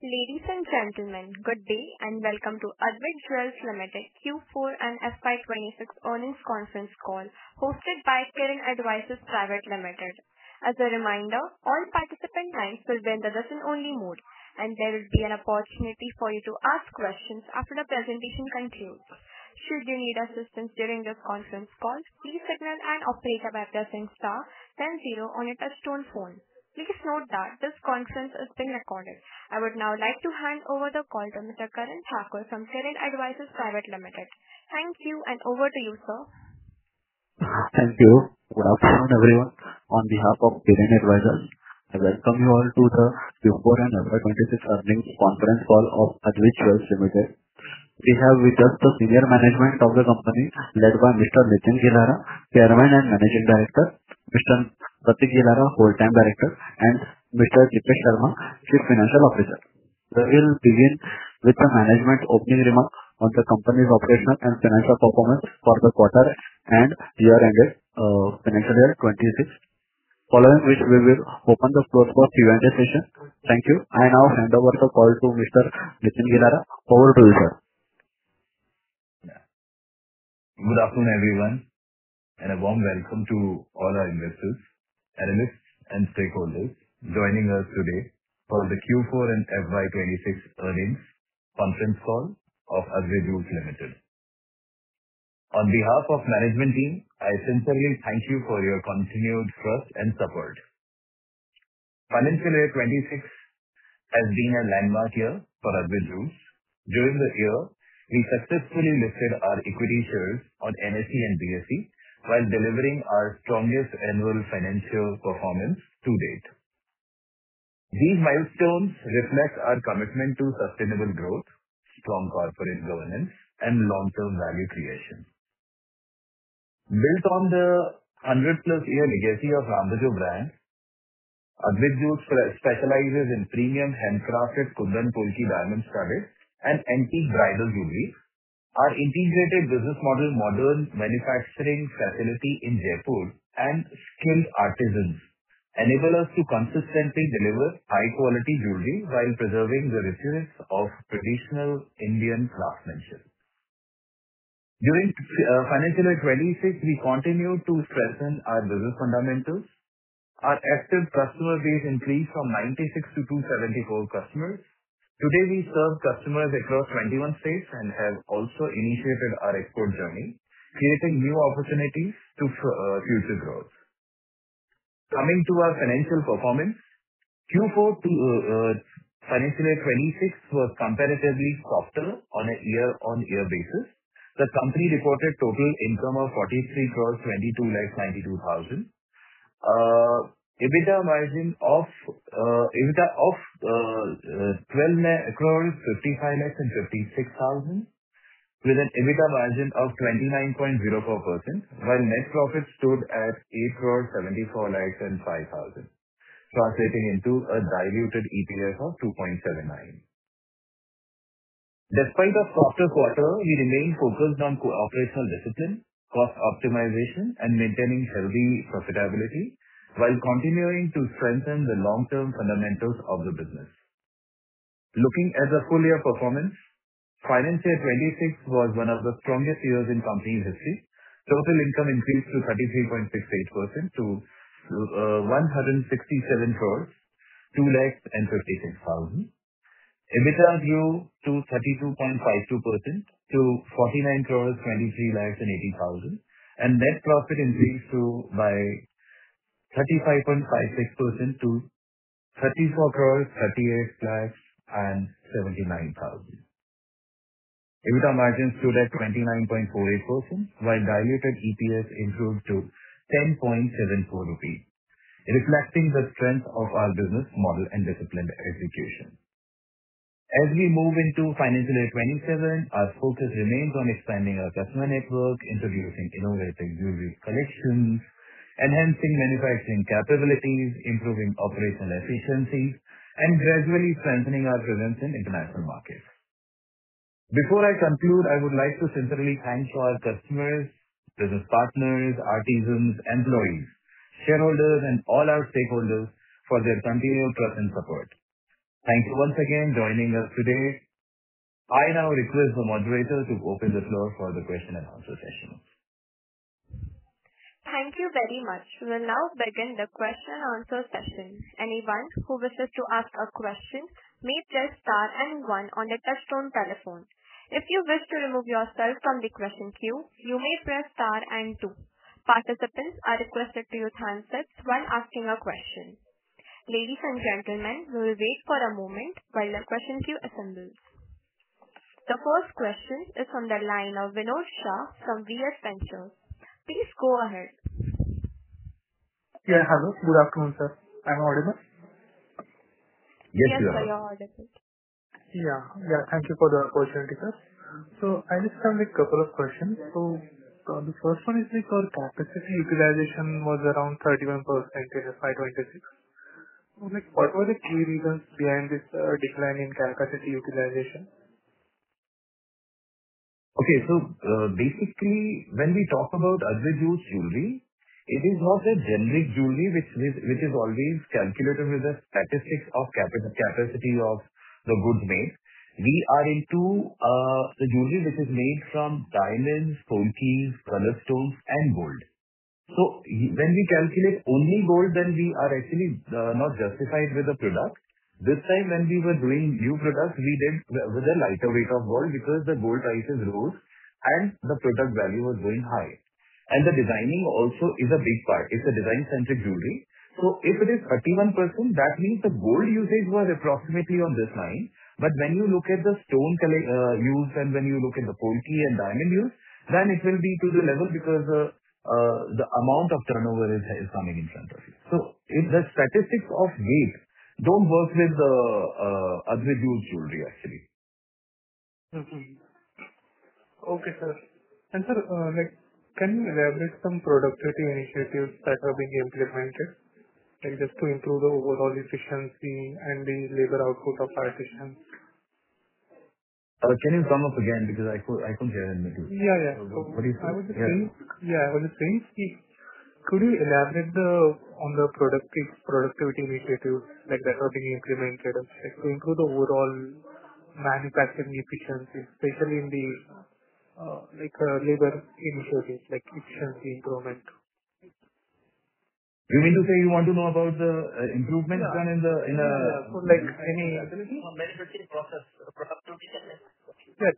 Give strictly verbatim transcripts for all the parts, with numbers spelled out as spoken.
Ladies and gentlemen, good day and welcome to Advait Jewels Limited Q four and F Y twenty-six earnings conference call hosted by Kirin Advisors Private Limited. As a reminder, all participant lines will be in the listen-only mode, and there will be an opportunity for you to ask questions after the presentation concludes. Should you need assistance during this conference call, please signal an operator by pressing star then zero on your touch-tone phone. Please note that this conference is being recorded. I would now like to hand over the call to Mister Karan Thakur from Kirin Advisors Private Limited. Thank you, and over to you, sir. Thank you. Good afternoon, everyone. On behalf of Kirin Advisors, I welcome you all to the Q four and F Y twenty-six earnings conference call of Advait Jewels Limited. We have with us the senior management of the company, led by Mister Nitin Gilera, Chairman and Managing Director, Mister Pratik Gilera, Whole-time Director, and Mister Deepesh Sharma, Chief Financial Officer. We will begin with the management opening remarks on the company's operational and financial performance for the quarter and year-ended uh, financial year twenty-six, following which we will open the floor for Q and A session. Thank you. I now hand over the call to Mister Nitin Gilera. Over to you, sir. Good afternoon, everyone, and a warm welcome to all our investors, analysts, and stakeholders joining us today for the Q four and F Y twenty-six earnings conference call of Advait Jewels Limited. On behalf of management team, I sincerely thank you for your continued trust and support. Financial year twenty-six has been a landmark year for Advait Jewels. During the year, we successfully listed our equity shares on N S E and B S E while delivering our strongest annual financial performance to date. These milestones reflect our commitment to sustainable growth, strong corporate governance, and long-term value creation. Built on the one hundred plus year legacy of Rambuja brand, Advait Jewels specializes in premium handcrafted Kundan Polki diamond studded and antique bridal jewelry. Our integrated business model, modern manufacturing facility in Jaipur, and skilled artisans enable us to consistently deliver high-quality jewelry while preserving the richness of traditional Indian craftsmanship. During uh, financial year twenty-six, we continue to strengthen our business fundamentals. Our active customer base increased from ninety-six to two hundred seventy-four customers. Today, we serve customers across twenty-one states and have also initiated our export journey, creating new opportunities to uh, future growth. Coming to our financial performance, Q four to uh, uh, financial year twenty-six was comparatively softer on a year-on-year basis. The company reported total income of forty-three crores twenty-two lakhs ninety-two thousand. Uh, EBITDA margin of uh, EBITDA of uh, uh, twelve crores fifty-five lakhs and fifty-six thousand, with an EBITDA margin of twenty-nine point zero four percent, while net profit stood at eight crores seventy-four lakhs and five thousand, translating into a diluted E P S of two point seven nine. Despite a softer quarter, we remain focused on operational discipline, cost optimization, and maintaining healthy profitability, while continuing to strengthen the long-term fundamentals of the business. Looking at the full year performance, financial year twenty-six was one of the strongest years in company's history. Total income increased to thirty-three point six eight percent to uh, one hundred sixty-seven crores, two lakhs and fifty-six thousand. EBITDA grew to thirty-two point five two percent to forty-nine crores, twenty-three lakhs and eighty thousand, and net profit increased to by thirty-five point five six percent to thirty-four crores, thirty-eight lakhs and seventy-nine thousand. EBITDA margin stood at twenty-nine point four eight percent, while diluted E P S improved to ten point seven four rupees, reflecting the strength of our business model and disciplined execution. As we move into financial year twenty-seven, our focus remains on expanding our customer network, introducing innovative jewelry collections, enhancing manufacturing capabilities, improving operational efficiencies, and gradually strengthening our presence in international markets. Before I conclude, I would like to sincerely thank our customers, business partners, artisans, employees, shareholders, and all our stakeholders for their continued trust and support. Thank you once again joining us today. I now request the moderator to open the floor for the question and answer session. Thank you very much. We will now begin the question and answer session. Anyone who wishes to ask a question may press star and one on the touchtone telephone. If you wish to remove yourself from the question queue, you may press star and two. Participants are requested to use handsets while asking a question. Ladies and gentlemen, we will wait for a moment while the question queue assembles. The first question is from the line of Vinod Shah from V S Ventures. Please go ahead. Yeah, hello. Good afternoon, sir. I'm audible? Yes, Yes, you sir, are. you're audible. Yeah. Yeah, thank you for the opportunity, sir. So I just have like couple of questions. So uh, the first one is like our capacity utilization was around thirty-one percent in F Y twenty-six. So like what were the key reasons behind this uh, decline in capacity utilization? Okay. So uh, basically, when we talk about Advait Jewels jewelry, it is not a generic jewelry which is which is always calculated with the statistics of capac- capacity of the goods made. We are into uh, the jewelry which is made from diamonds, polkis, color stones, and gold. So y- when we calculate only gold, then we are actually uh, not justified with the product. This time when we were doing new products, we did wi- with a lighter weight of gold because the gold prices rose and the product value was going high. And the designing also is a big part. It's a design-centric jewelry. So if it is thirty-one percent, that means the gold usage was approximately on this line. But when you look at the stone colle- uh, use and when you look at the polki and diamond use, then it will be to the level because uh, uh, the amount of turnover is is coming in front of you. So if the statistics of weight don't work with the uh, Advait Jewels jewelry, actually. Mm-hmm. Okay, sir. And sir, uh, like, can you elaborate some productivity initiatives that are being implemented, like just to improve the overall efficiency and the labor output of artisans? Uh, Can you come up again? Because I cou- I couldn't hear in the middle. Yeah, yeah. So So What what do you I say? was just Yeah. saying, yeah, I was just saying, ki- could you elaborate the on the productive productivity initiatives like that are being implemented, like to improve the overall manufacturing efficiency, especially in the uh, like uh, labor initiatives, like efficiency improvement? You mean to say you want to know about the uh, improvements Yeah. done in the in a Yeah, yeah. So like any... Yes.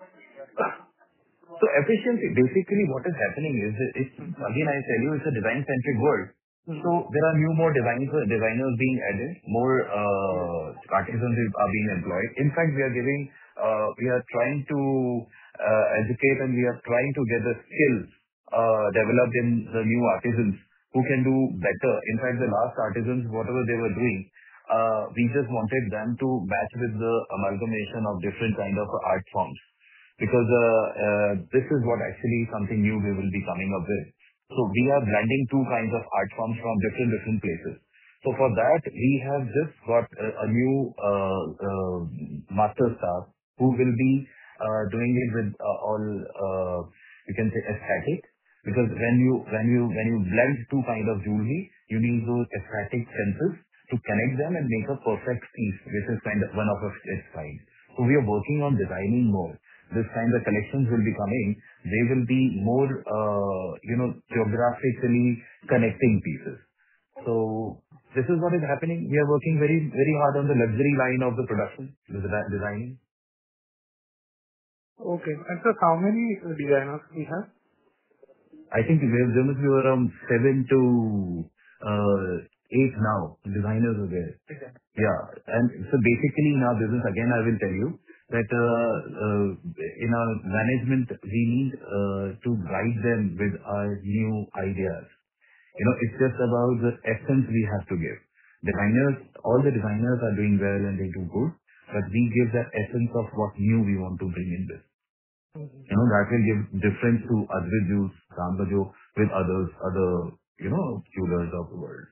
So efficiency, basically what is happening is, that it's again, I tell you, it's a design-centric world. So Mm-hmm. there are new more designers designers being added, more uh, artisans is- are being employed. In fact, we are giving, uh, we are trying to uh, educate and we are trying to get the skills uh, developed in the new artisans who can do better. In fact, the last artisans, whatever they were doing, uh, we just wanted them to match with the amalgamation of different kind of art forms because uh, uh, this is what actually something new we will be coming up with. So we are blending two kinds of art forms from different different places. So for that, we have just got a, a new uh, uh, master staff who will be uh, doing it with uh, all uh, you can say aesthetic. Because when you when you when you blend two kind of jewelry, you need those aesthetic senses to connect them and make a perfect piece, which is kind of one of its kind. So we are working on designing more. This kind of collections will be coming. They will be more, uh, you know, geographically connecting pieces. So this is what is happening. We are working very, very hard on the luxury line of the production, the desi- designing. Okay. And sir, how many uh, designers we have? I think there there must be around seven to uh, eight now designers are there. Yeah. and so Basically in our business, again, I will tell you that uh, uh, in our management, we need uh, to guide them with our new ideas. You know, It's just about the essence we have to give. Designers, all the designers are doing well and they do good, but we give the essence of what new we want to bring in this. Mm-hmm. You know, that will give difference to Advait Jewels, Rambajo with others, other, you know, jewelers of the world.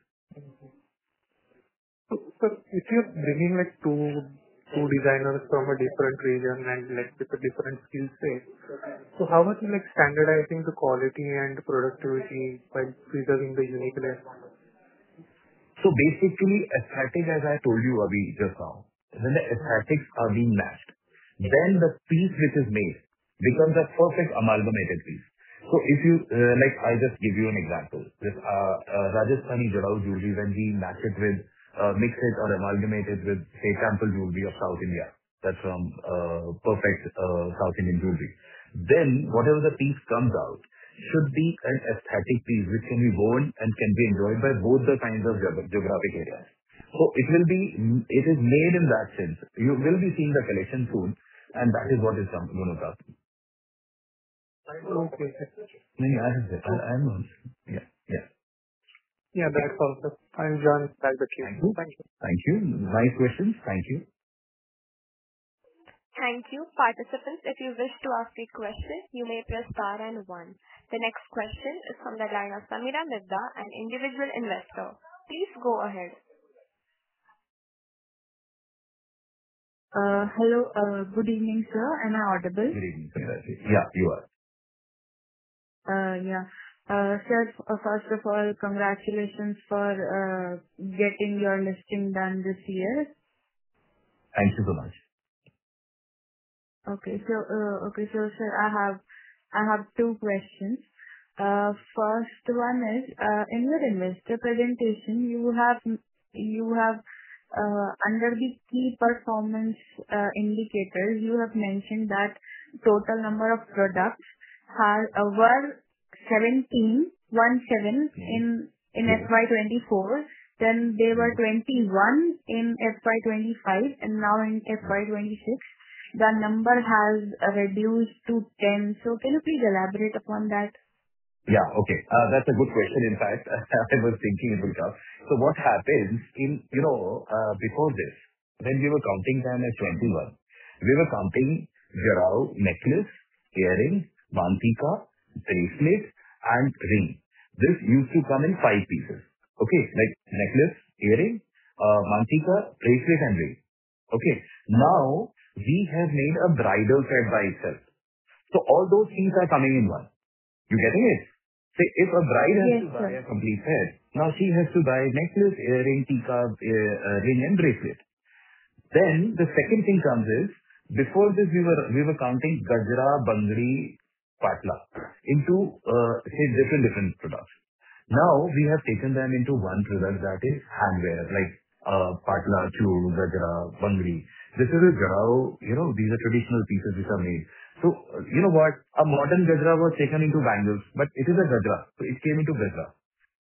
So, sir, if you're bringing like two two designers from a different region and like with a different skill set, so how are you like standardizing the quality and productivity while preserving the uniqueness? So basically, aesthetic, as I told you, Abhi, just now. when the aesthetics are being matched, then the piece which is made becomes a perfect amalgamated piece. So if you, uh, like, I just give you an example. This uh, uh, Rajasthani Jarau jewelry, when we match it with, uh, mix it or amalgamate it with, say, temple jewelry of South India, that's from uh, perfect uh, South Indian jewelry, then whatever the piece comes out should be an aesthetic piece which can be worn and can be enjoyed by both the kinds of geog- geographic areas. So it will be, it is made in that sense. You will be seeing the collection soon, and that is what is going to come. Okay. No, no, I have it. I- I'm on. Yeah. Yeah. Yeah, that's all, sir. I'll join back the queue. Thank you. Thank you. Thank you. Nice questions. Thank you. Thank you. Participants, if you wish to ask a question, you may press star and one. The next question is from the line of Samira Midda, an individual investor. Please go ahead. Uh Hello. Uh Good evening, sir. Am I audible? Good evening, Samira. Yeah, you are. Uh Yeah. Uh Sir, f- uh, first of all, congratulations for uh getting your listing done this year. Thank you so much. Okay. So, uh, okay, so sir, I have I have two questions. Uh, First one is, uh, in your investor presentation, you have you have uh, under the key performance uh, indicators, you have mentioned that total number of products has uh, were seventeen, one seven Mhm. in in Yes. F Y twenty-four, then they were Mhm. twenty-one in F Y twenty-five, and now in F Y twenty-six the number has uh, reduced to ten. So can you please elaborate upon that? Yeah. Okay. Uh, That's a good question. In fact, I was thinking it will come. So what happens in, you know, uh, before this, when we were counting them as twenty-one, we were counting Jarau necklace, earring, mantika, bracelet, and ring. This used to come in five pieces. Okay? Like necklace, earring, uh, mantika, bracelet, and ring. Okay. Now, we have made a bridal set by itself. So all those things are coming in one. You getting it? Say, if a bride has Yes, to buy sir. a complete set, now she has to buy necklace, earring, tika, uh, uh, ring, and bracelet. Then the second thing comes is, before this we were we were counting Gajra, Bangri, Patla into uh, say different different products. Now we have taken them into one product, that is handwear, like uh, Patla, Chud, Gajra, Bangri. This is a Jarao, you know, these are traditional pieces which are made. So, uh, you know what? A modern Gajra was taken into bangles, but it is a Gajra. So it came into Gajra.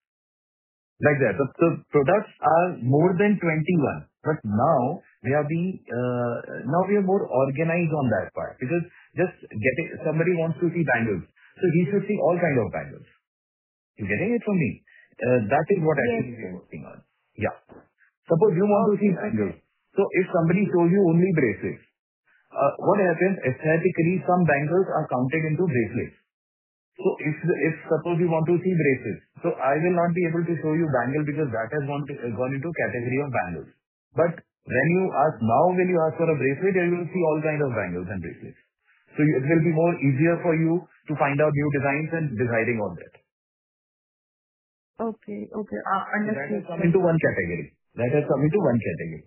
Like that. The the products are more than twenty-one, but now we are being, uh, now we are more organized on that part, because just getting somebody wants to see bangles, so he should see all kind of bangles. You getting it from me? Uh, That is what Yes, actually we are sir. working on. Yeah. Suppose you want to see Okay. bangles. So if somebody shows you only bracelets, uh, what happens aesthetically, some bangles are counted into bracelets. So If if suppose you want to see braces, so I will not be able to show you bangle because that has gone to- gone into category of bangles. But When you ask now, when you ask for a bracelet, you will see all kind of bangles and bracelets. So you- It will be more easier for you to find out new designs and deciding on that. Okay. Okay. Uh, So That has Understood, come sir. into one category. That has come into one category.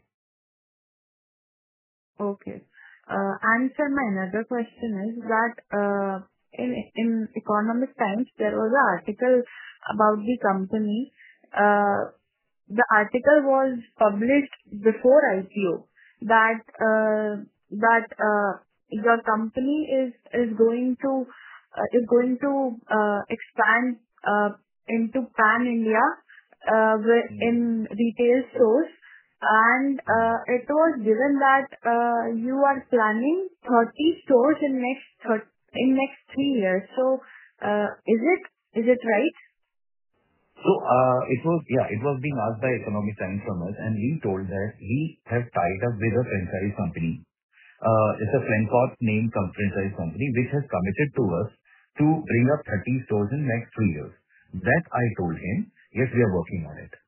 Okay. Uh, And sir, my another question is that uh, in in Economic Times, there was an article about the company. Uh, The article was published before I P O that uh, that uh, your company is is going to uh, is going to uh, expand uh, into pan India uh, wi- Mm. in retail stores, and uh, it was given that uh, you are planning thirty stores in next thir- in next three years. So, uh, is it is it right? So uh, It was, yeah, it was being asked by Economic Times from us, and we told that we have tied up with a franchise company. Uh, It's a Flencorp named com- franchise company which has committed to us to bring up thirty stores in next three years. That I told him, yes, we are working on it.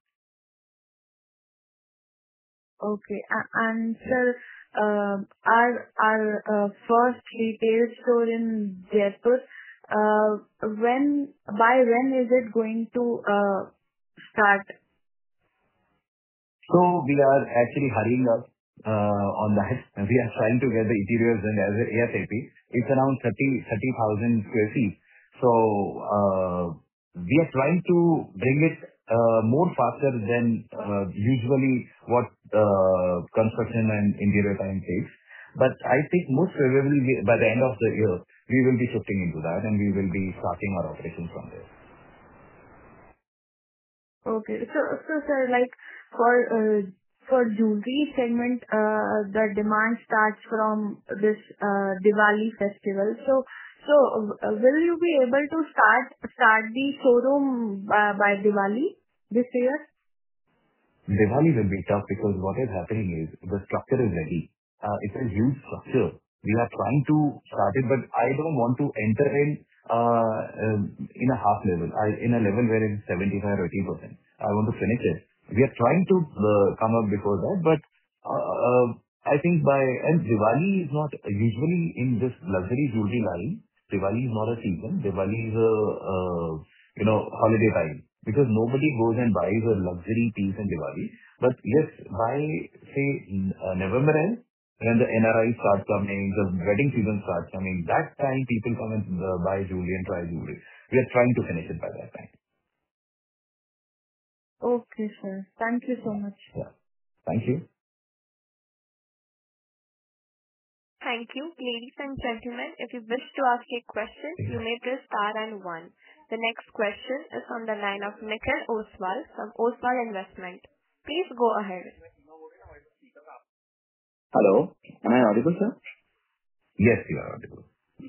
Okay. A- And Yeah. sir, um, our our uh, first retail store in Jaipur, uh, when by when is it going to uh, start? So We are actually hurrying up. on that. We are trying to get the interiors done as ASAP. It's around thirty thousand sq ft. So uh, we are trying to bring it uh, more faster than uh, usually what uh, construction and interior time takes. But I think most probably we- by the end of the year, we will be shifting into that, and we will be starting our operations from there. Okay. So, so sir, like for uh, for jewelry segment, uh, the demand starts from this uh, Diwali festival. So, so uh, will you be able to start start the showroom uh, by Diwali this year? Diwali will be tough because what is happening is the structure is ready. Uh, It's a huge structure. We are trying to start it, but I don't want to enter in uh, um, in a half level, I- in a level where it's seventy-five or eighty percent. I want to finish it. We are trying to uh, come up before that, but uh, uh, I think by and Diwali is not usually in this luxury jewelry line. Diwali is not a season. Diwali is a uh, you know holiday time because nobody goes and buys a luxury piece in Diwali. But yes, by say n- uh, November end, when the N R Is start coming, the wedding season starts coming, that time people come and uh, buy jewelry and try jewelry. We are trying to finish it by that time. Okay, sir. Thank you so much. Yeah. Thank you. Thank you. Ladies and gentlemen, if you wish to ask a question, you may press star and one. The next question is on the line of Nikhil Oswal from Oswal Investment. Please go ahead. Hello. Am I audible, sir? Yes, you are audible.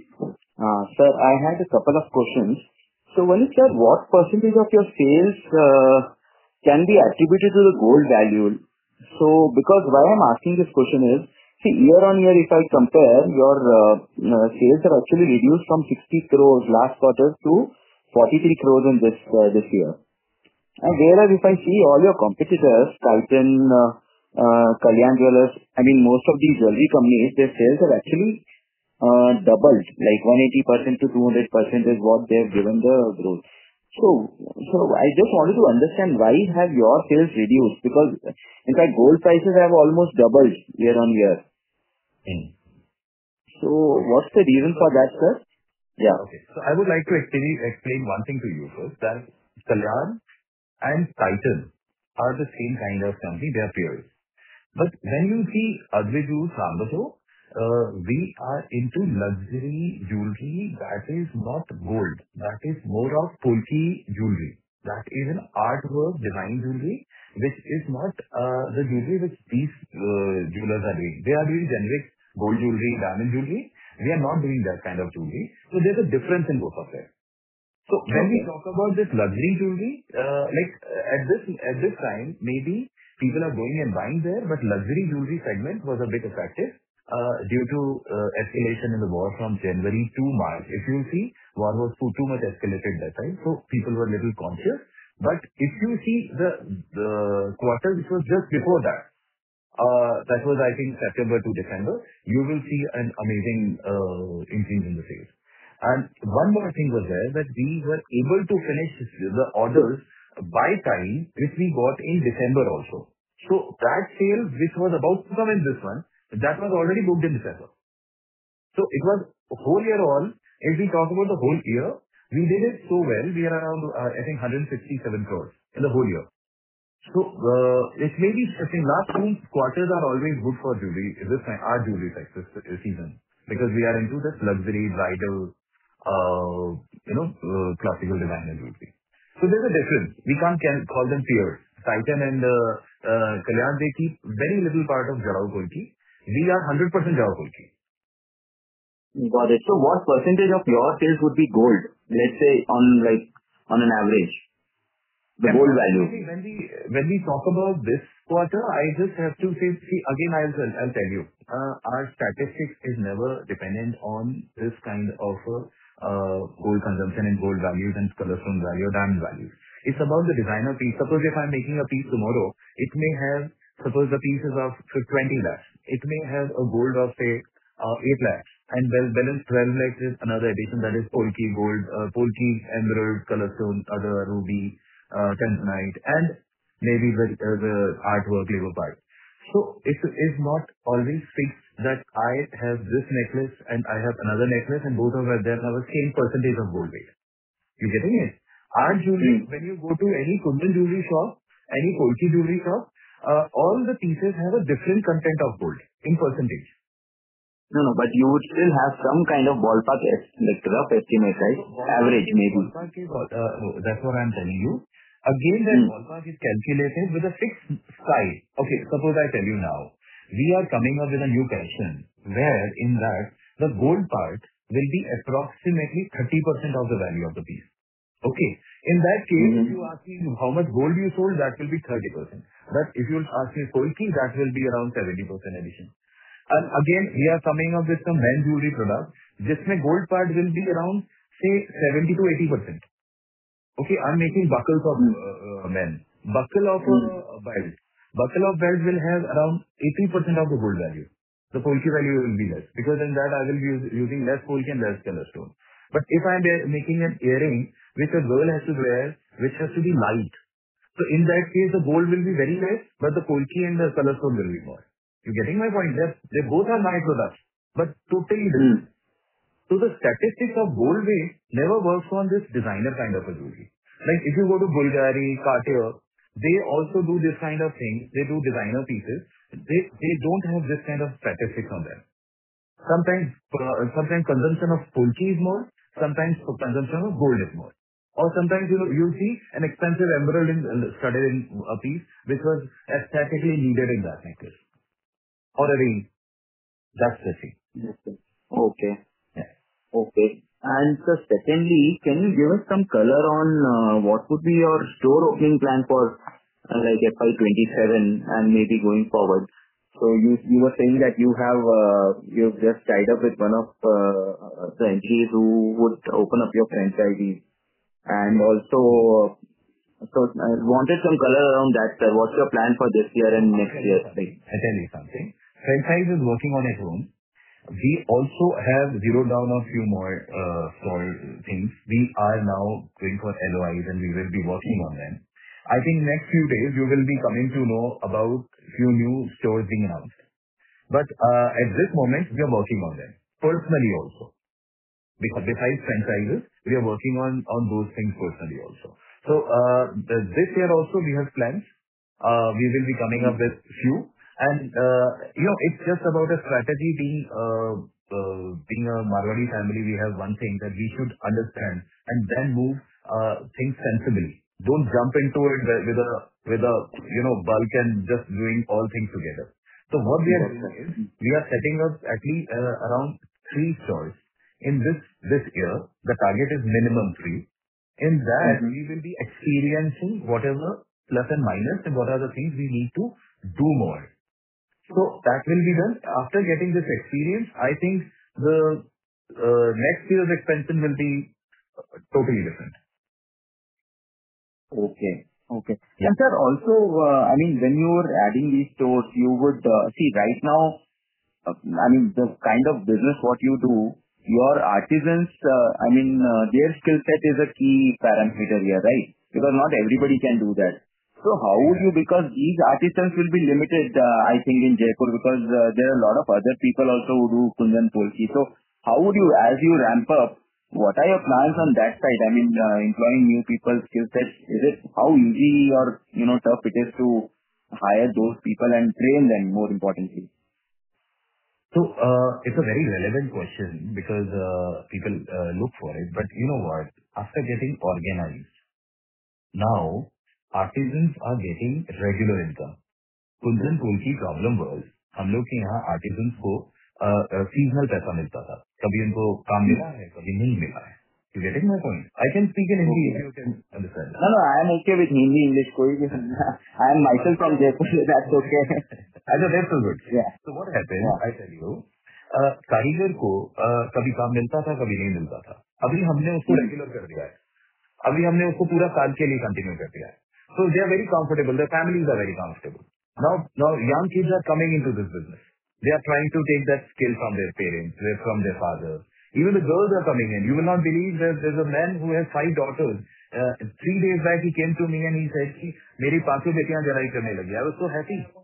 Uh, Sir, I had a couple of questions. So one is, sir, what percentage of your sales uh, can be attributed to the gold value? So because why I'm asking this question is, see, year-on-year, if I compare, your uh, uh, sales have actually reduced from sixty crores last quarter to forty-three crores in this uh, this year. And whereas if I see all your competitors, Titan, uh, uh, Kalyan Jewellers, I mean, most of these jewelry companies, their sales have actually uh, doubled, like one hundred eighty percent to two hundred percent is what they have given the growth. So, so I just wanted to understand why have your sales reduced? Because in fact, gold prices have almost doubled year on year. Hmm. So what's the reason for that, sir? Yeah. Okay. So I would like to explain explain one thing to you first, that Kalyan and Titan are the same kind of company. They are peers. But when you see Advait Jewels Rambato, uh, we are into luxury jewelry that is not gold. That is more of Polki jewelry. That is an artwork design jewelry, which is not uh, the jewelry which these uh, jewelers are doing. They are doing generic gold jewelry, diamond jewelry. We are not doing that kind of jewelry. So there's a difference in both of them. So when we Okay. talk about this luxury jewelry, uh, like uh, at this at this time, maybe people are going and buying there, but luxury jewelry segment was a bit affected uh, due to uh, escalation in the war from January to March. If you see, war was too too much escalated that time, so people were little conscious. But if you see the the quarter which was just before that, uh, that was, I think, September to December, you will see an amazing uh, increase in the sales. And one more thing was there, that we were able to finish the orders by time, which we got in December also. So that sale, which was about to come in this one, that was already booked in December. So it was whole year all. If we talk about the whole year, we did it so well. We are around, uh, I think, one hundred sixty-seven crores in the whole year. So, uh, it may be shifting. Last two quarters are always good for jewelry, this time, our jewelry sector uh, season, because we are into this luxury, bridal, uh, you know, uh, classical designer jewelry. So there's a difference. We can't can- call them peers. Titan and uh, uh, Kalyan, they keep very little part of Jarau Polki. We are one hundred percent Jarau Polki. Got it. So what percentage of your sales would be gold? Let's say on like on an average, the gold value. Approximately, when we when we talk about this quarter, I just have to say, see, again, I'll tell I'll tell you, uh, our statistics is never dependent on this kind of uh, uh, gold consumption and gold values and colorstone value or diamond values. It's about the designer piece. Suppose if I'm making a piece tomorrow, it may have, suppose the piece is of twenty lakhs. It may have a gold of, say, uh, eight lakhs, and well, balance twelve lakhs is another addition, that is Polki gold, uh, Polki emerald, colorstone, other ruby, uh, tanzanite, and maybe the uh, the artwork labor part. It is not always fixed that I have this necklace and I have another necklace, and both of them have the same percentage of gold weight. You getting it? Our jewelry, when you go to any Kundan jewelry shop, any Polki jewelry shop, uh, all the pieces have a different content of gold in percentage. No, no, but you would still have some kind of ballpark, like rough estimate, right? Average, maybe. Ballpark is, uh, no, that's what I'm telling you. Again, that Hmm. ballpark is calculated with a fixed size. Okay, suppose I tell you now, we are coming up with a new collection where in that the gold part will be approximately thirty percent of the value of the piece. Okay. In that case, if Mhm. you ask me how much gold you sold, that will be thirty percent. But if you ask me Polki, that will be around seventy percent addition. And again, we are coming up with some men jewelry products. जिसमें gold part will be around, say, seventy to eighty percent. Okay, I'm making buckles of Hmm. uh, uh, men. Buckle of Hmm. uh, belt. Buckle of belt will have around eighty percent of the gold value. The Polki value will be less, because in that I will be us- using less Polki and less color stone. But if I'm uh, making an earring which a girl has to wear, which has to be light, so in that case, the gold will be very less, but the Polki and the color stone will be more. You getting my point? They're, they both are my products, but totally different. Hmm. So the statistics of gold weight never works on this designer kind of a jewelry. Like if you go to Bulgari, Cartier, they also do this kind of thing. They do designer pieces. They they don't have this kind of statistics on them. Sometimes uh, sometimes consumption of Polki is more. Sometimes consumption of gold is more. Or sometimes you know you see an expensive emerald in uh, studded in a piece which was aesthetically needed in that necklace or a ring. That's the thing. Okay. Okay. Yeah. Okay. And sir, secondly, can you give us some color on uh, what would be your store opening plan for uh, like F Y twenty-seven and maybe going forward? So you you were saying that you have uh, you've just tied up with one of uh, the entities who would open up your franchisees, and also so I wanted some color around that, sir. What's your plan for this year and I next tell you year? something. Like, I tell you something. Franchise is working on its own. We also have zeroed down a few more uh, store things. We are now going for L O Is, and we will be working on them. I think next few days you will be coming to know about few new stores being announced. But uh, At this moment, we are working on them personally also. Because besides franchises, we are working on on those things personally also. So uh, th- This year also we have plans. Uh, We will be coming up with few. and uh, you know, It's just about a strategy. Being uh, uh, being a Marwari family, we have one thing that we should understand and then move uh, things sensibly. Don't jump into it with with a with a you know bulk and just doing all things together. So What we are yes, doing sir. is we are setting up at least uh, around three stores in this this year. The target is minimum three. In that, Mm-hmm. we will be experiencing whatever plus and minus and what are the things we need to do more. So That will be done. After getting this experience, I think the uh, next year's expansion will be uh, totally different. Okay. Okay. Yeah. And sir, also, uh, I mean, when you were adding these stores, you would uh, see right now, uh, I mean, the kind of business what you do, your artisans, uh, I mean, uh, their skill set is a key parameter here, right? Because not everybody can do that. So how would you, Exactly. because these artisans will be limited, uh, I think, in Jaipur, because uh, there are a lot of other people also who do Kundan Polki. So how would you, as you ramp up, what are your plans on that side? I mean, uh, employing new people's skill sets, is it how easy or, you know, tough it is to hire those people and train them, more importantly? So uh, It's a very relevant question because uh, people uh, look for it. But You know what? After getting organized, now artisans are getting regular income. Kundan पुल की problem was हम लोग के यहाँ artisans को seasonal पैसा मिलता था. कभी उनको काम मिला है, कभी नहीं मिला है. You getting my point? I can speak in Hindi Okay. if you can understand No, that. no, I am okay with Hindi, English. कोई भी I am myself from Jaipur, so that's okay. I know that's so good. Yeah. So what happened? Yeah. I tell you, uh, कारीगर को uh, कभी काम मिलता था, कभी नहीं मिलता था. अभी हमने उसको Hmm. रेगुलर कर दिया है. अभी हमने उसको पूरा साल के लिए कंटिन्यू कर दिया है. So they are very comfortable. Their families are very comfortable. Now, now young kids are coming into this business. They are trying to take that skill from their parents, they're from their fathers. Even the girls are coming in. You will not believe that there's a man who has five daughters. Uh, three days back he came to me and he said, कि मेरी पांचों बेटियां जराई करने लगी. I was so happy.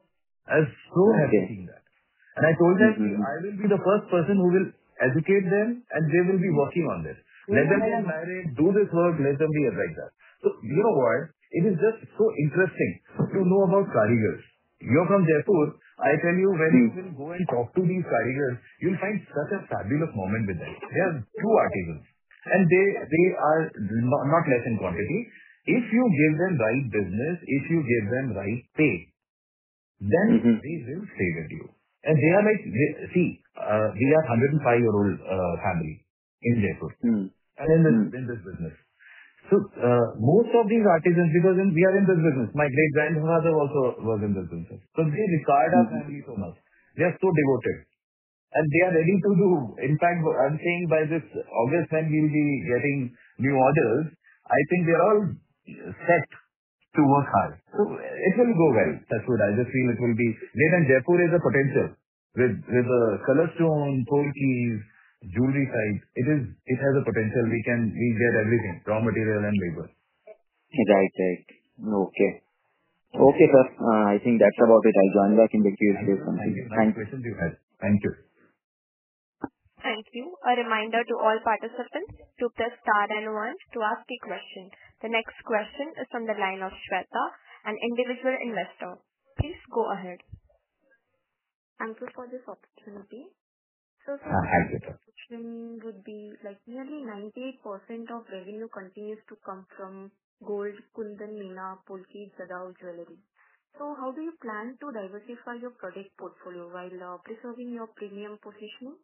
I was so happy seeing that. And I told them, I will be the first person who will educate them, and they will be working on this. Let them get married, do this work, let them be like that. So, you know what? It is just so interesting to know about karigars. You're from Jaipur. I tell you, when you will go and talk to these karigars, you'll find such a fabulous moment with them. They are true artisans. And they, they are not, not less in quantity. If you give them right business, if you give them right pay, then Mm-hmm. they will stay with you. And they are like, they, see, uh, we are one hundred five year old uh, family in Jaipur Mm. and in this, Mm. in this business. So uh, most of these artisans, because in, we are in this business, my great grandfather also was in this business. So they regard our Mm-hmm. family so much. They are so devoted. And they are ready to do. In fact, I'm saying by this August when we'll be getting new orders, I think they're all set to work hard. So it will go well. That's what I just feel it will be. Great, and Jaipur is a potential with with the color stone, polkis, jewelry side. It is it has a potential. We can we get everything, raw material and labor. Right, right. Okay. Okay, sir. Uh, I think that's about it. I'll join back in the queue if Thank there's you. something. Thank you. Nice Thank you. questions you had. Thank you. Thank you. A reminder to all participants to press star and one to ask a question. The next question is from the line of Shweta, an individual investor. Please go ahead. Thank you for this opportunity. So, sir, Uh, my Thank you, sir. question would be like nearly ninety-eight percent of revenue continues to come from gold, kundan, meena, polki, zadao jewelry. So, how do you plan to diversify your product portfolio while uh, preserving your premium positioning?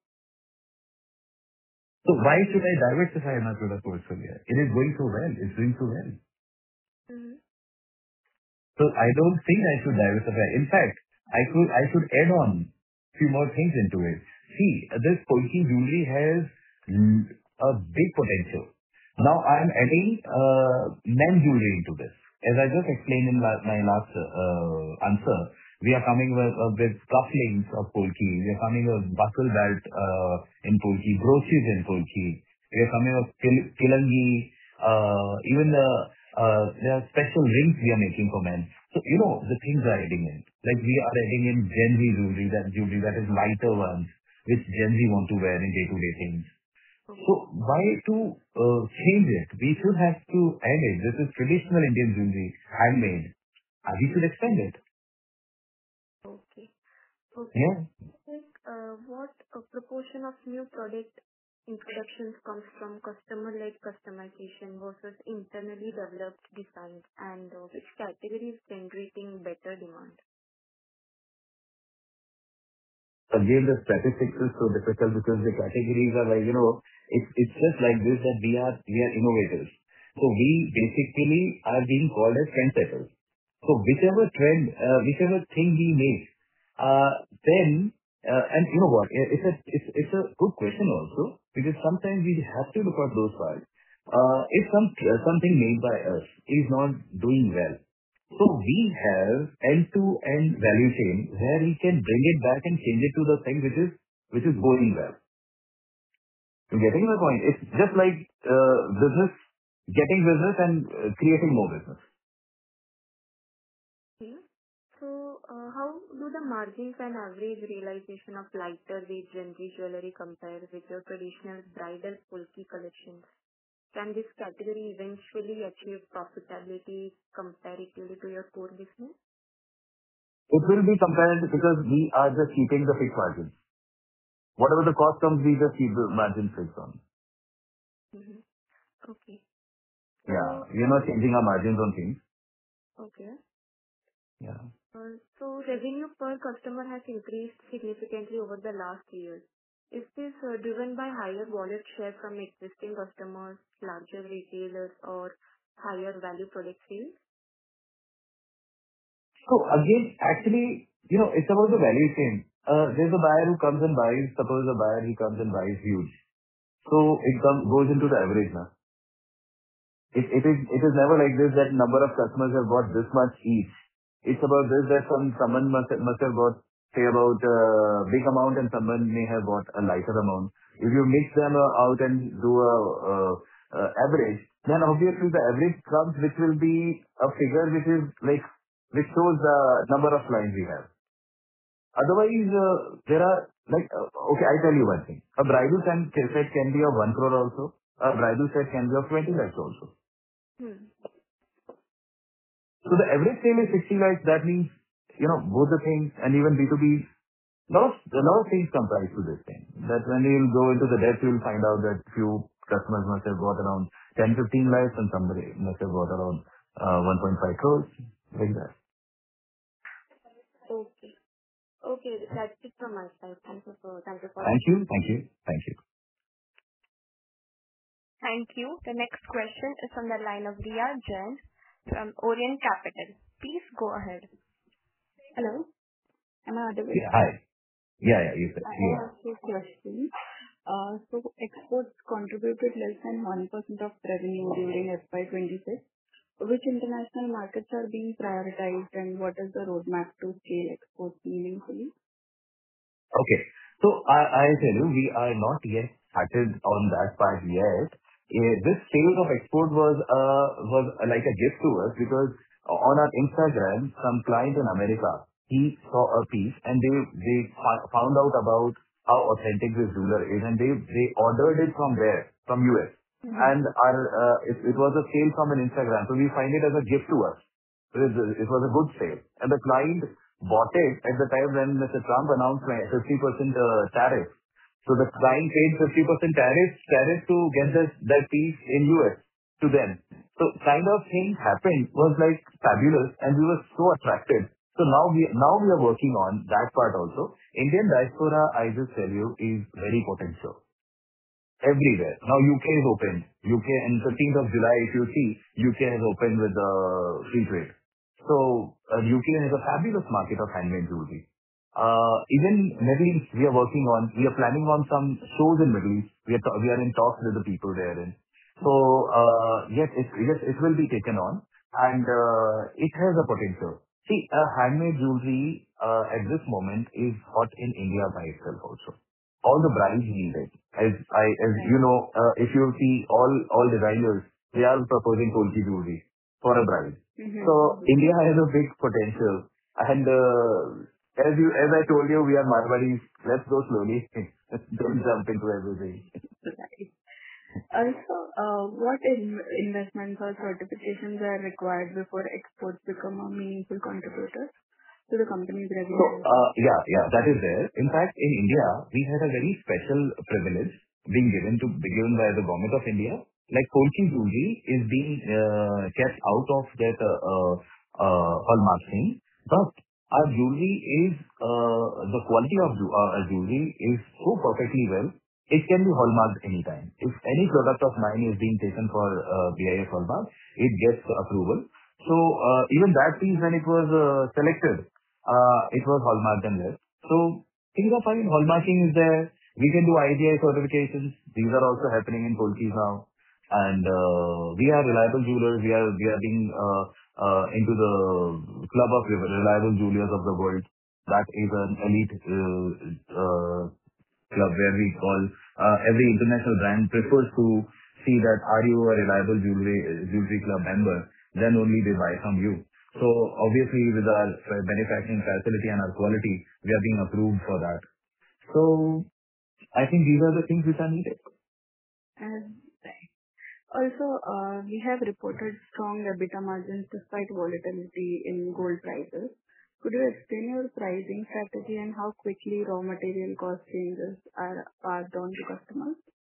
So why should I diversify my product portfolio? It is going so well. It's doing so well. Mm-hmm. So I don't think I should diversify. In fact, I could I should add on few more things into it. See, this Polki jewelry has mm, a big potential. Now I'm adding uh, men jewelry into this. As I just explained in la- my last uh, answer, we are coming with, uh, with cufflinks of Polki. We are coming with buckle belt uh, in Polki, brooches in Polki. We are coming with kil- kilangi, uh, even the uh, there are special rings we are making for men. So, you know, the things are adding in. Like we are adding in Gen Z jewelry, that jewelry that is lighter ones, which Gen Z want to wear in day-to-day things. So why to uh, change it? We should have to add it. This is traditional Indian jewelry, handmade. Uh, we should expand it. Okay. Okay. Yeah. Like, uh, what uh, proportion of new product introductions comes from customer-led customization versus internally developed designs, and uh, which category is generating better demand? Again, the statistics is so difficult because the categories are like, you know, it's it's just like this that we are we are innovators. So we basically are being called as trendsetters. So whichever trend, uh, whichever thing we make, uh, then uh, and you know what? i- It's a it's it's a good question also because sometimes we have to look at those parts. Uh, if some uh, something made by us is not doing well, so we have end-to-end value chain where we can bring it back and change it to the thing which is which is going well. You getting my point? It's just like uh, business, getting business and uh, creating more business. Okay. So, uh, how do the margins and average realization of lighter weight Genji jewelry compare with your traditional bridal Polki collections? Can this category eventually achieve profitability comparatively to your core business? It will be compared because we are just keeping the fixed margins. Whatever the cost comes, we just keep the margin fixed on. Mm-hmm. Okay. Yeah. So, We are not changing our margins on things. okay. Yeah. Uh, So revenue per customer has increased significantly over the last year. Is this uh, driven by higher wallet share from existing customers, larger retailers, or higher value product sales? So again, actually, you know, it's about the value chain. Uh, There's a buyer who comes and buys, suppose a buyer, he comes and buys huge. So it comes goes into the average now. It it is it is never like this that number of customers have bought this much each. It's about this that some someone must must have bought, say, about a big amount and someone may have bought a lighter amount. If you mix them uh, out and do a uh, uh, average, then obviously the average comes, which will be a figure which is like, which shows the number of clients we have. Otherwise, uh, there are like, uh, okay, I tell you one thing. A bridal can- set can be of one crore also. A bridal set can be of twenty lakhs also. Hmm. So the average sale is sixty lakhs. That means, you know, both the things and even B two B, lot of, a lot of things comprise to this thing. That when you'll go into the depth, you'll find out that few customers must have got around ten, fifteen lakhs and somebody must have got around uh, one point five crores, like that. Okay. Okay. That's it from my side. Thank you for thank you for Thank you. Thank you. Thank you. Thank you. The next question is from the line of Riya Jain from Orient Capital. Please go ahead. Hello. Am I audible? Yeah. Hi. Yeah, yeah, you said. I Yeah. have two questions. Uh, So exports contributed less than one percent of revenue during F Y twenty-six. Which international markets are being prioritized, and what is the roadmap to scale exports meaningfully? Okay. So I I tell you, we are not yet started on that part yet. Eh, This sales of export was uh, was uh, like a gift to us because on our Instagram, some client in America, he saw a piece and they they fo- found out about how authentic this jeweler is, and they they ordered it from there, from U S. Mm-hmm. And our uh, it it was a sale from an Instagram, so we find it as a gift to us. It was a it was a good sale. and The client bought it at the time when Mister Trump announced fifty percent uh, tariff. So The client paid fifty percent tariff tariff to get this that piece in U S to them. So Kind of thing happened, was like fabulous, and we were so attracted. So Now we now we are working on that part also. Indian diaspora, I just tell you, is very potential everywhere. Now U K is open. U K and fifteenth of July, if you see, U K has opened with the free trade. So uh, U K has a fabulous market of handmade jewelry. Uh, Even Middle East, we are working on, we are planning on some shows in Middle East. We are ta- we are in talks with the people therein. So uh, Yes, it yes, it will be taken on, and uh, it has a potential. See, uh, handmade jewelry uh, at this moment is hot in India by itself also. All the brides need it. As I, as you know, uh, if you see all all designers, they are proposing Polki jewelry for a bride. Mm-hmm. So India has a big potential. And uh, as you as I told you, we are Marwaris. Let's go slowly. Don't jump into everything. Right. Also, uh, what in- investments or certifications are required before exports become a meaningful contributor to the company's So, revenue? uh, yeah, yeah, that is there. In fact, in India, we had a very special privilege being given to be given by the government of India. Like Polki jewelry is being uh, kept out of that uh, uh, uh, hallmark thing, but our jewelry is uh, the quality of ju- uh, our jewelry is so perfectly well. It can be hallmarked anytime. If any product of mine is being taken for uh, B I S hallmark, it gets approval. So uh, even that piece, when it was uh, selected, uh, it was hallmarked and left. So things are fine. Hallmarking is there. We can do I G I certifications. These are also happening in Polkis now. And uh, we are reliable jewelers. We are we are being uh, uh, into the club of reliable jewelers of the world. That is an elite uh, uh, club where we call uh, every international brand prefers to see that are you a reliable jewelry jewelry club member, then only they buy from you. So Obviously with our uh, manufacturing facility and our quality, we are being approved for that. So I think these are the things which are needed. And also, uh, we have reported strong EBITDA margins despite volatility in gold prices. Could you explain your pricing strategy and how quickly raw material cost changes are passed on to customers?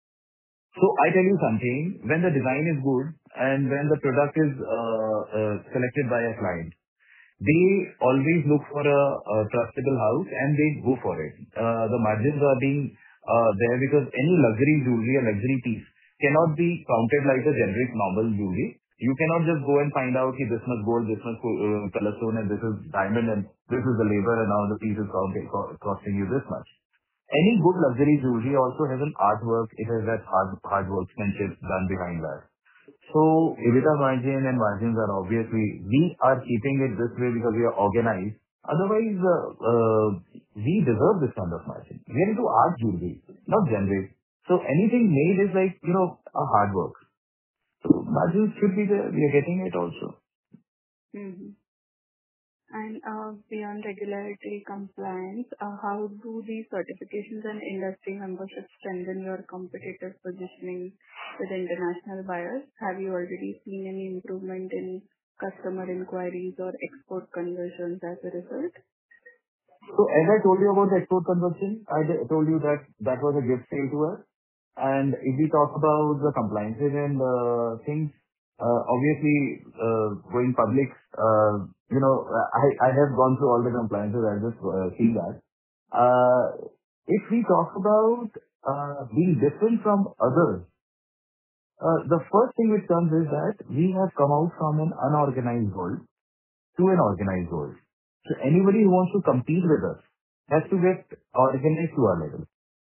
So I tell you something, when the design is good and when the product is uh, uh, selected by a client, they always look for a a trustable house, and they go for it. Uh, The margins are being uh, there because any luxury jewelry or luxury piece cannot be counted like a generic normal jewelry. You cannot just go and find out, "Hey, this much gold, this much uh, color stone, and this is diamond, and this is the labor, and now the piece is counting- co- costing you this much." Any good luxury jewelry also has an artwork. It has that hard hard workmanship done behind that. So EBITDA margin and margins are obviously, we are keeping it this way because we are organized. Otherwise, uh, uh, we deserve this kind of margin. We are into art jewelry, not generic. So anything made is like, you know, a hard work. So margins should be there. We are getting it also. Mm-hmm. Beyond regulatory compliance, how do these certifications and industry memberships strengthen your competitive positioning with international buyers? Have you already seen any improvement in customer inquiries or export conversions as a result? As I told you about the export conversion, I told you that that was a gift sale to us. If we talk about the compliances and things, obviously, going public, you know, I have gone through all the compliances. I just seen that. If we talk about being different from others, the first thing which comes is that we have come out from an unorganized world to an organized world. Anybody who wants to compete with us has to get organized to our level.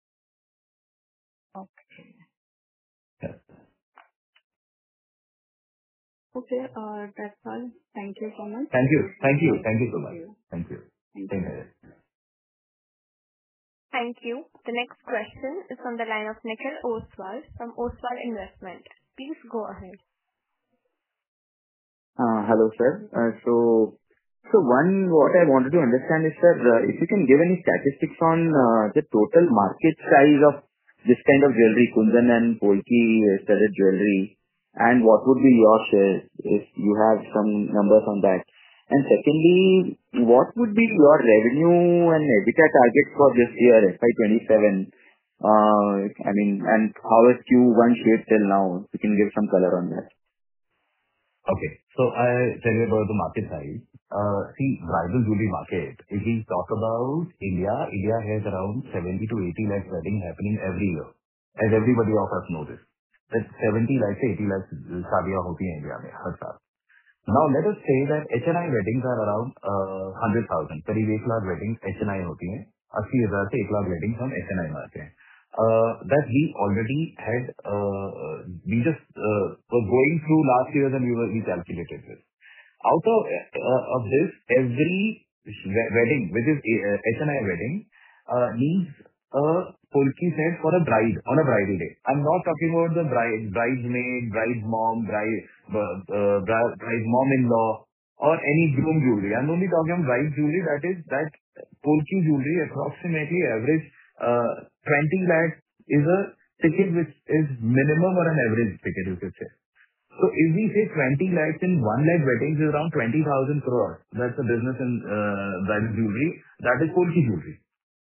Okay. Yes. Okay. That's all. Thank you so much. Thank you. Thank you. Thank you so much. Thank you. Thank Same you. here. Thank you. The next question is from the line of Nikhil Oswal from Oswal Investment. Please go ahead. Hello, sir. So, so one, what I wanted to understand is, sir, uh, if you can give any statistics on uh, the total market size of this kind of jewelry, Kundan and Polki uh, studded jewelry, and what would be your share if you have some numbers on that? And secondly, what would be your revenue and EBITDA target for this year, F Y twenty-seven? Uh, I mean, and how is Q one shaped till now? If you can give some color on that. Okay. I tell you about the market size. Uh, See, bridal jewelry market, if we talk about India India has around seventy to eighty lakh weddings happening every year, as everybody of us knows. That seventy lakh to eighty lakh शादियां होती हैं India में हर साल. Now, let us say that H and I weddings are around uh, one hundred thousand. करीब एक lakh weddings H and I होती हैं. अस्सी हज़ार से एक लाख weddings हम H and I में आते हैं. Uh, That we already had, uh, uh, we just uh, were going through last year and we were we calculated this. Out of uh, of this, every we- wedding, which is a- uh, H and I wedding, uh, needs a Polki set for a bride on a bridal day. I'm not talking about the bride, bridesmaid, bride's mom, bride, uh, uh, bri- bride's mom-in-law, or any groom jewelry. I'm only talking about bride jewelry. That is that Polki jewelry, approximately average uh, twenty lakh is a ticket which is minimum or an average ticket, you could say. So if we say twenty lakhs in one lakh weddings is around twenty thousand crores. That's the business in uh, bridal jewelry. That is Polki jewelry.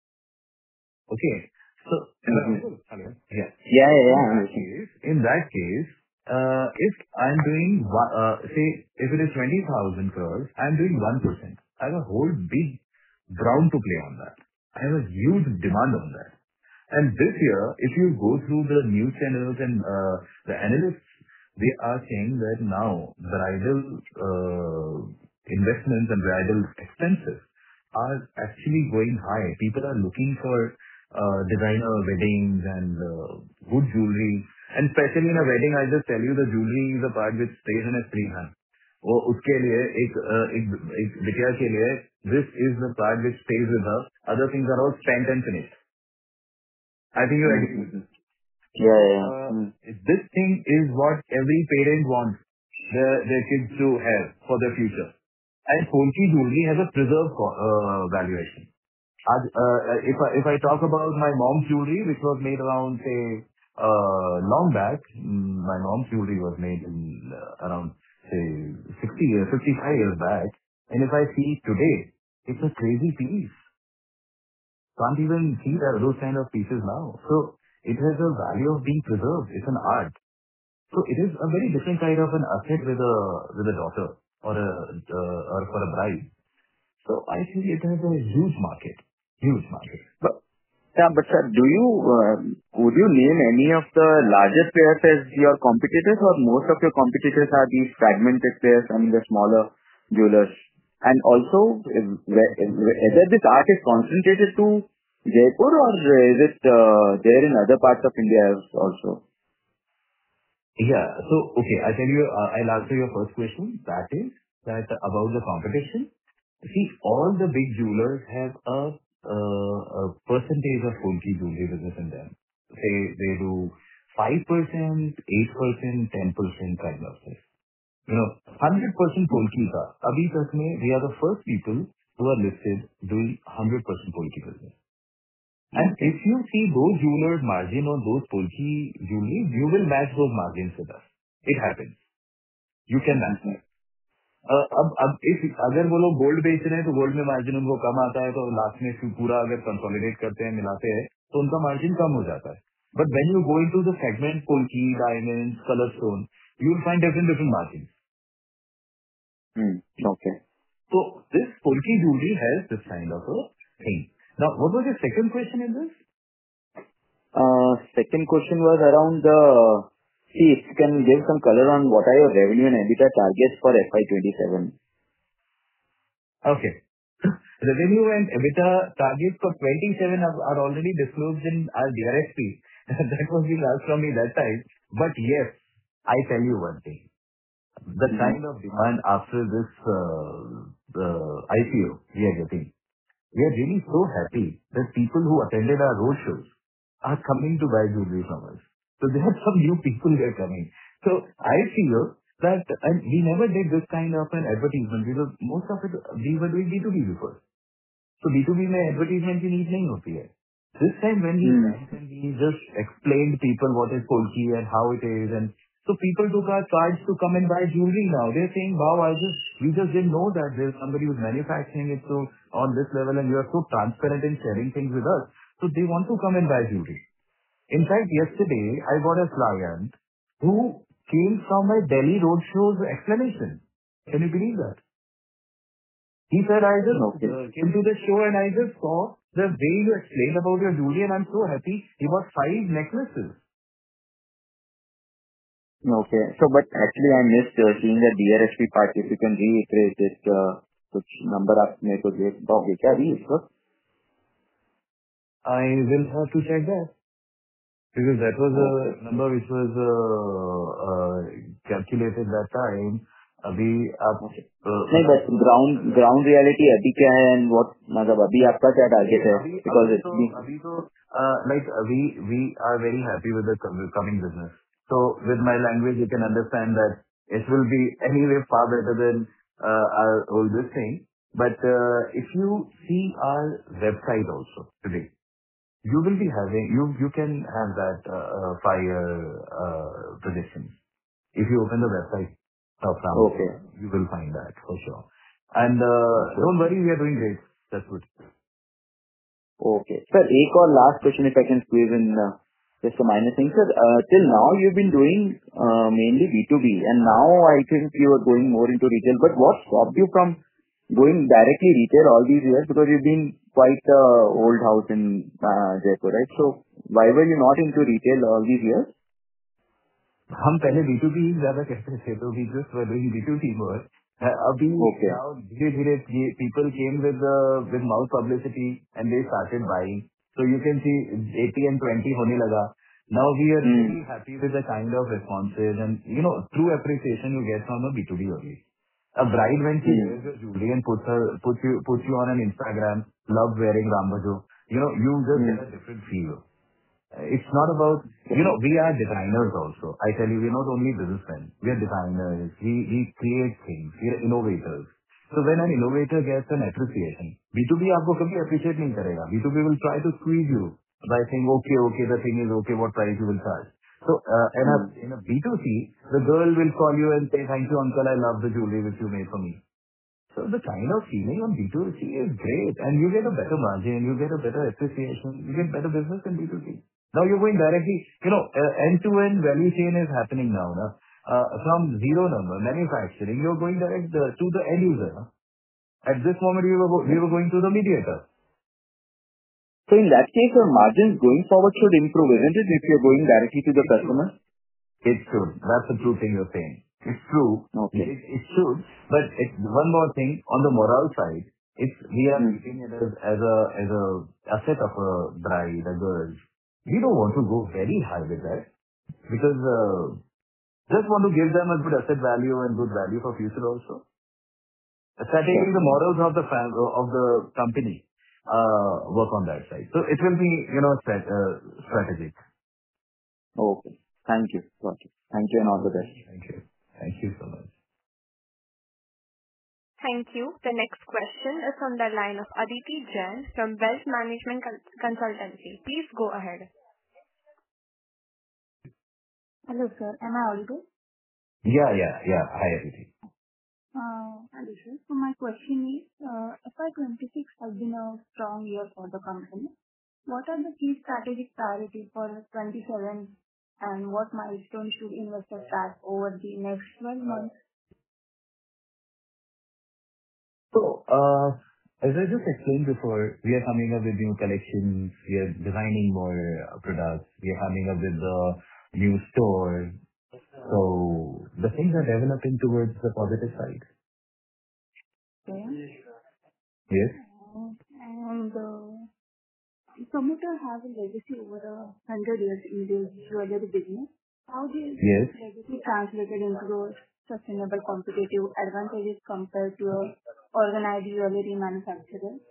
Okay. So Mhm. Hello? Yeah. Yeah, yeah, In yeah. that case, in that case, uh, if I'm doing, one- uh, say, if it is twenty thousand crores, I'm doing one percent. I have a whole big ground to play on that. I have a huge demand on that. And This year, if you go through the news channels and uh, the analysts, they are saying that now bridal uh, investments and bridal expenses are actually going high. People are looking for uh, designer weddings and uh, good jewelry. And Especially in a wedding, I just tell you the jewelry is a part which stays in a free hand. वो उसके लिए एक अ, एक एक बिटिया के लिए this is the part which stays with her. Other things are all spent and finished. I think you agree with Mhm. this. Yeah, yeah. Uh, Mm. This thing is what every parent wants their their kids to have for their future. And Polki jewelry has a preserved co- uh, valuation. As- uh, If I if I talk about my mom's jewelry, which was made around, say, uh, long back, mm, my mom's jewelry was made in uh, around, say, sixty years, fifty-five years back. And If I see it today, it's a crazy piece. Can't even see that those kind of pieces now. So It has a value of being preserved. It's an art. So It is a very different kind of an asset with a with a daughter or a uh, or for a bride. So I think it has a huge market. Huge market. But yeah, but sir, do you uh, would you name any of the largest players as your competitors, or most of your competitors are these fragmented players, I mean the smaller jewelers? And also, if- whe- whether this art is concentrated to Jaipur, or is it uh, there in other parts of India also? Yeah. So Okay, I tell you, uh, I'll answer your first question. That is that about the competition. See, all the big jewelers have a uh, a percentage of Polki jewelry business in them. Say they do five percent, eight percent, ten percent kind of this. You know, one hundred percent Polki ka. Abhi tak mein, we are the first people who are listed doing one hundred percent Polki business. And if you see those jewelers' margin on those Polki jewelry, you will match those margins with us. It happens. You can match that. Uh, अब अब if अगर वो लोग gold बेच रहे हैं तो gold में मार्जिन उनको कम आता है तो लास्ट में फिर पूरा अगर कंसोलिडेट करते हैं मिलाते हैं तो उनका मार्जिन कम हो जाता है. But when you go into the segment Polki, diamonds, color stone, you will find different different margins. Hmm. Okay. So this Polki jewelry has this kind of a thing. Now, what was your second question in this? Uh, second question was around the, see, if you can give some color on what are your revenue and EBITDA targets for F Y twenty-seven. Okay. Revenue and EBITDA targets for twenty-seven are are already disclosed in our D R H P. That was being asked from me that time. But yes, I tell you one thing. The kind of demand after this uh, uh, I P O we are getting, we are really so happy that people who attended our roadshows are coming to buy jewelry from us. So there are some new people who are coming. So I feel that, and we never did this kind of an advertisement because most of it we were doing B two B before. So B two B में advertisement की need नहीं होती है. This time when we Hmm. went and we just explained people what is Polki and how it is, and so people took our cards to come and buy jewelry now. They're saying, wow, I just, we just didn't know that there's somebody who's manufacturing it so on this level and you are so transparent in sharing things with us. So they want to come and buy jewelry. In fact, yesterday I got a client who came from a Delhi roadshows explanation. Can you believe that? He said, I just Okay. uh, came to the show and I just saw the way you explained about your jewelry and I'm so happy. He bought five necklaces. Okay. So, but actually I missed uh, seeing the D R H P part. If you can reiterate it, uh, कुछ number आप मेरे को दे दोगे क्या अभी इस वक्त? I will have to check that because that was a number which was uh, uh, calculated that time. अभी आप Okay. uh, नहीं, but ground ground reality अभी क्या है and what मतलब अभी आपका क्या target है? अभी Because अभी it's तो been अभी तो uh, like uh, we we are very happy with the com- coming business. So with my language, you can understand that it will be anyway far better than uh, our oldest thing. But uh, if you see our website also today, you will be having you you can have that uh, uh, fire uh, predictions. If you open the website of okay. Ramco, you will find that for sure. And uh, Okay. don't worry, we are doing great. That's good. Okay. Sir, एक और last question if I can squeeze in, uh, just a minor thing. Sir, uh, till now you've been doing uh, mainly B two B, and now I think you are going more into retail. But what stopped you from going directly retail all these years? Because you've been quite a old house in uh, Jaipur, right? So why were you not into retail all these years? हम पहले B two B ही ज्यादा कहते थे तो we just were doing B two B more. Uh, अभी Okay. now धीरे धीरे ये people came with uh, with mouth publicity and they started buying. So you can see eighty and twenty होने लगा. Now we are Hmm. really happy with the kind of responses and you know true appreciation you get from a B two B only. A bride when she Hmm. wears your jewelry and puts her puts you puts you on an Instagram, love wearing Rambajo. You know you just Hmm. get a different feel. It's not about, you know, we are designers also. I tell you, we're not only businessmen. We are designers. We we create things. We are innovators. So when an innovator gets an appreciation, B two B आपको कभी appreciate नहीं करेगा. B two B will try to squeeze you by saying, okay, okay, the thing is okay, what price you will charge. So uh, in a Hmm. in a B two C, the girl will call you and say, thank you, uncle, I love the jewelry which you made for me. So the kind of feeling on B two C is great, and you get a better margin, you get a better appreciation, you get better business in B two C. Now you're going directly, you know, uh, end-to-end value chain is happening now, na? Uh, from zero number, manufacturing, you're going direct uh, to the end user. Na? At this moment, we were, go- we were going to the mediator. So in that case, your margins going forward should improve, isn't it? If you're going directly to the It should. customer. It should. That's the true thing you're saying. It's true. Okay. It, it should. But it, one more thing, on the moral side, it's, we are Hmm. treating it as, as a, as a asset of a bride, a girl. We don't want to go very high with that because, uh, just want to give them a good asset value and good value for future also. Strategically, the morals of the fam- of the company, uh, work on that side. So it will be, you know, strat- uh, strategic. Okay. Thank you. Got it. Thank you and all the best. Thank you. Thank you so much. Thank you. The next question is from the line of Aditi Jain from Wealth Management Consultancy. Please go ahead. Hello, sir. Am I audible? Yeah, yeah, yeah. Hi, Aditi. Hello, sir. So my question is, F Y twenty-six has been a strong year for the company. What are the key strategic priorities for twenty-seven, and what milestones should investors track over the next twelve months? So, uh, as I just explained before, we are coming up with new collections. We are designing more uh, products. We are coming up with the new store. So the things are developing towards the positive side. Okay. Yes. Uh, And uh, promoter have a legacy over a hundred years in the jewelry business. How is Yes. legacy translated into those sustainable competitive advantages compared to a organized jewelry manufacturer?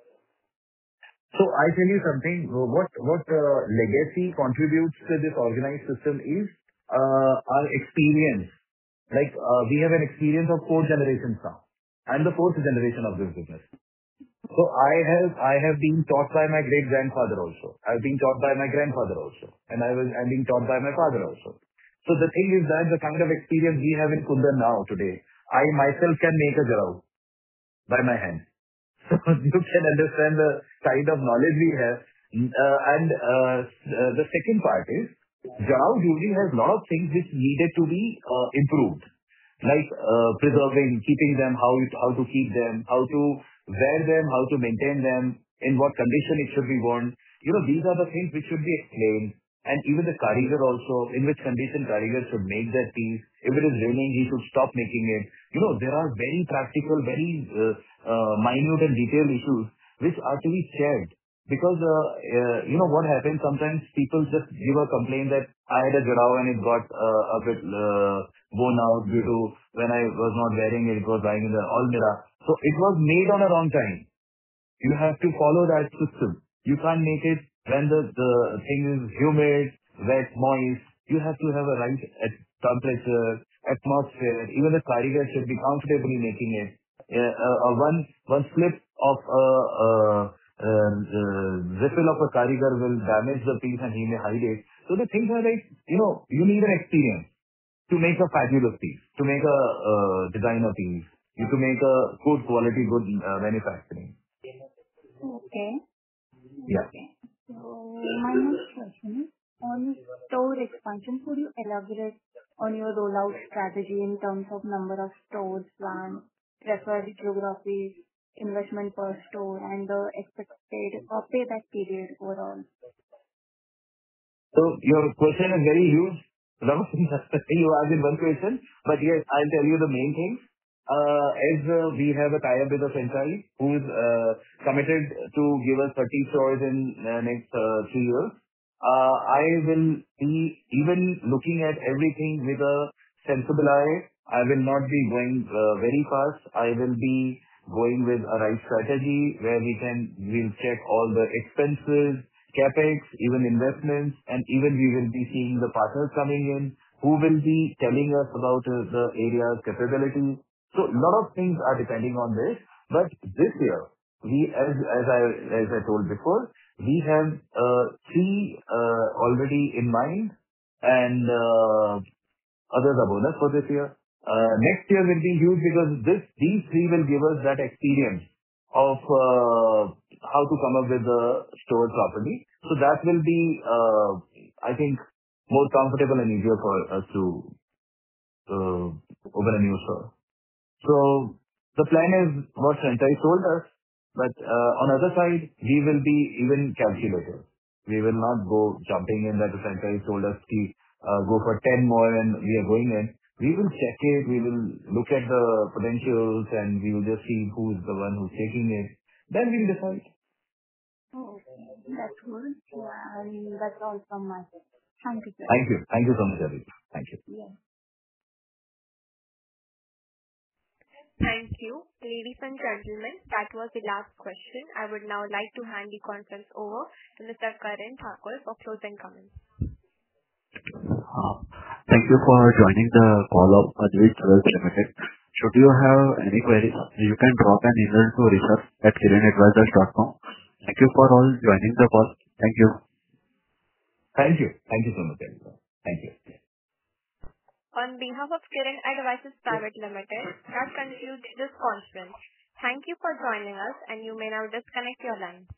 So I tell you something, uh, what what uh, legacy contributes to this organized system is uh, our experience. Like, uh, we have an experience of four generations now. I'm the fourth generation of this business. So I have I have been taught by my great-grandfather also. I've been taught by my grandfather also, and I was I'm being taught by my father also. So the thing is that the kind of experience we have in Kundan now today, I myself can make a jarau by my hand. So you can understand the kind of knowledge we have. Uh, and uh, s- uh, The second part is, Jarau jewelry has a lot of things which needed to be uh, improved, like uh, preserving, keeping them, how it- how to keep them, how to wear them, how to maintain them, in what condition it should be worn. You know, these are the things which should be explained. And even the karigar also, in which condition karigar should make that piece. If it is raining, he should stop making it. You know, there are very practical, very uh, uh, minute and detailed issues which are to be shared. Because, uh, uh, you know, what happens sometimes people just give a complaint that I had a jarau and it got uh, a bit uh, worn out due to when I was not wearing it, it was lying in the almirah. So it was made on a wrong time. You have to follow that system. You can't make it when the, the thing is humid, wet, moist. You have to have a right at temperature, atmosphere. Even the karigar should be comfortably making it. Yeah, uh, uh, one one slip of a uh, uh, uh, refill of a karigar will damage the piece and he may hide it. So the things are like, you know, you need an experience to make a fabulous piece, to make a uh, designer piece, you to make a good quality, good uh, manufacturing. Okay. Yeah. Okay. So my next question is on store expansion. Could you elaborate on your rollout strategy in terms of number of stores planned, preferred geographies, investment per store, and the expected or payback period overall? So your question is very huge. A lot of things you asked in one question, but yes, I'll tell you the main things. Uh, As uh, we have a tie-up with a franchise who is uh, committed to give us thirty stores in uh, next uh, three years, uh, I will be even looking at everything with a sensible eye. I will not be going uh, very fast. I will be going with a right strategy where we can we'll check all the expenses, CapEx, even investments, and even we will be seeing the partners coming in who will be telling us about uh, the area's capability. So a lot of things are depending on this. But this year, we, as as I as I told before, we have uh, three uh, already in mind, and uh, others are bonus for this year. Uh, Next year will be huge because this these three will give us that experience of uh, how to come up with the store properly. So That will be, uh, I think, more comfortable and easier for us to uh, open a new store. So The plan is what franchise told us, but uh, on other side, we will be even calculated. We will not go jumping in that the franchise told us to uh, go for ten more and we are going in. We will check it, we will look at the potentials, and we will just see who's the one who's taking it. Then we'll decide. Oh, okay. That's good. Yeah, and that's all from my side. Thank you, sir. Thank you. Thank you so much, Abhi. Thank you. Yeah. Thank you. Ladies and gentlemen, that was the last question. I would now like to hand the conference over to Mister Karan Thakur for closing comments. Uh, Thank you for joining the call of Advait Jewels Limited. Should you have any queries, you can drop an email to research at kiran advisors dot com. Thank you for all joining the call. Thank you. Thank you. Thank you so much, everyone. Thank you. On behalf of Kiran Advisors Private Limited, that concludes this conference. Thank you for joining us, and you may now disconnect your line.